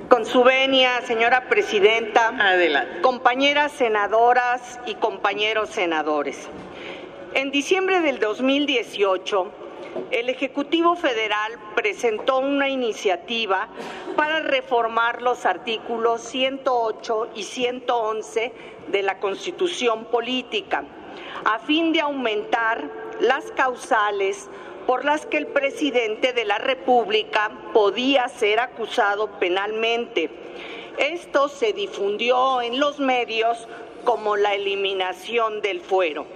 Con su venia, señora presidenta, adelante. Compañeras senadoras y compañeros senadores. En diciembre del 2018, el Ejecutivo Federal presentó una iniciativa para reformar los artículos 108 y 111 de la Constitución Política, a fin de aumentar las causales por las que el presidente de la República podía ser acusado penalmente. Esto se difundió en los medios como la eliminación del fuero.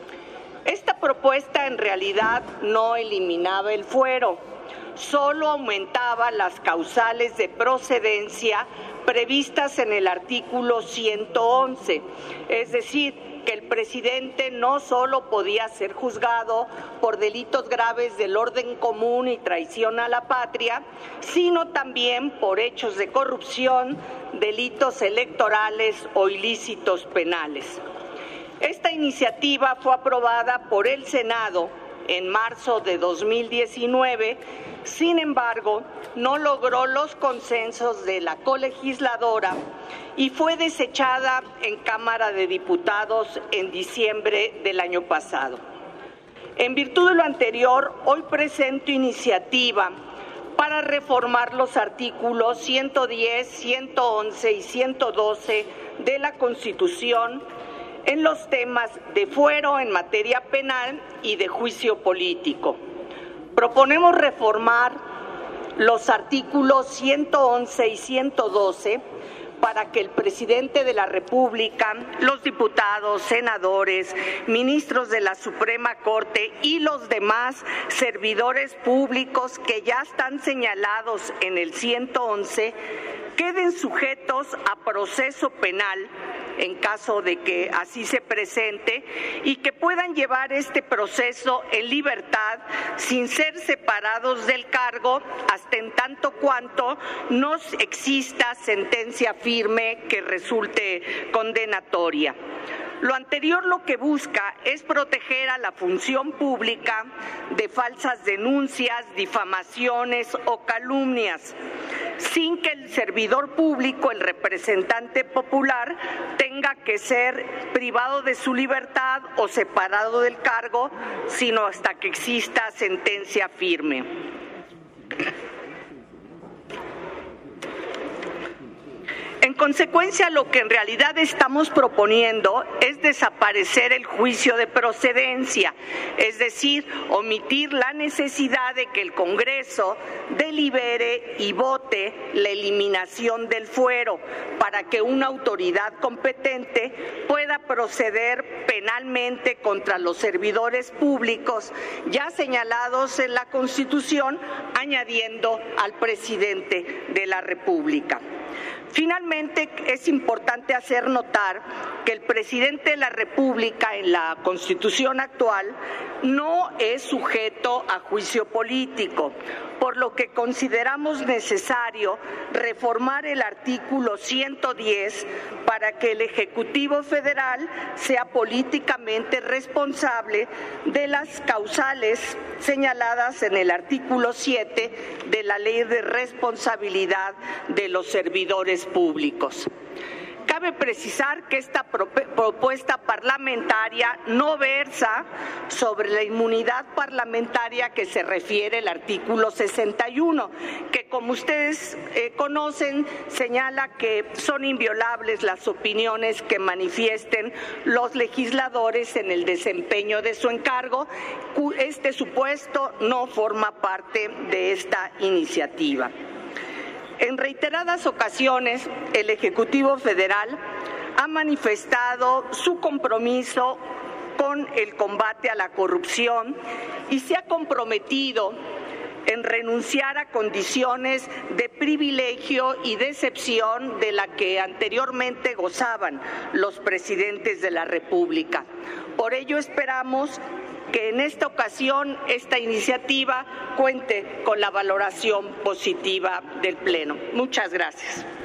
Esta propuesta en realidad no eliminaba el fuero, solo aumentaba las causales de procedencia previstas en el artículo 111, es decir, que el presidente no solo podía ser juzgado por delitos graves del orden común y traición a la patria, sino también por hechos de corrupción, delitos electorales o ilícitos penales. Esta iniciativa fue aprobada por el Senado en marzo de 2019, sin embargo, no logró los consensos de la colegisladora y fue desechada en Cámara de Diputados en diciembre del año pasado. En virtud de lo anterior, hoy presento iniciativa para reformar los artículos 110, 111 y 112 de la Constitución en los temas de fuero en materia penal y de juicio político. Proponemos reformar los artículos 111 y 112 para que el presidente de la República, los diputados, senadores, ministros de la Suprema Corte y los demás servidores públicos que ya están señalados en el 111 queden sujetos a proceso penal en caso de que así se presente y que puedan llevar este proceso en libertad sin ser separados del cargo hasta en tanto cuanto no exista sentencia firme que resulte condenatoria. Lo anterior lo que busca es proteger a la función pública de falsas denuncias, difamaciones o calumnias, sin que el servidor público, el representante popular, tenga que ser privado de su libertad o separado del cargo, sino hasta que exista sentencia firme. En consecuencia, lo que en realidad estamos proponiendo es desaparecer el juicio de procedencia, es decir, omitir la necesidad de que el Congreso delibere y vote la eliminación del fuero para que una autoridad competente pueda proceder penalmente contra los servidores públicos ya señalados en la Constitución, añadiendo al presidente de la República. Finalmente, es importante hacer notar que el presidente de la República en la Constitución actual no es sujeto a juicio político, por lo que consideramos necesario reformar el artículo 110 para que el Ejecutivo Federal sea políticamente responsable de las causales señaladas en el artículo 7 de la Ley de Responsabilidad de los Servidores Públicos. Cabe precisar que esta propuesta parlamentaria no versa sobre la inmunidad parlamentaria que se refiere el artículo 61, que como ustedes conocen señala que son inviolables las opiniones que manifiesten los legisladores en el desempeño de su encargo. Este supuesto no forma parte de esta iniciativa. En reiteradas ocasiones, el Ejecutivo Federal ha manifestado su compromiso con el combate a la corrupción y se ha comprometido en renunciar a condiciones de privilegio y de excepción de la que anteriormente gozaban los presidentes de la República. Por ello esperamos que en esta ocasión esta iniciativa cuente con la valoración positiva del Pleno. Muchas gracias.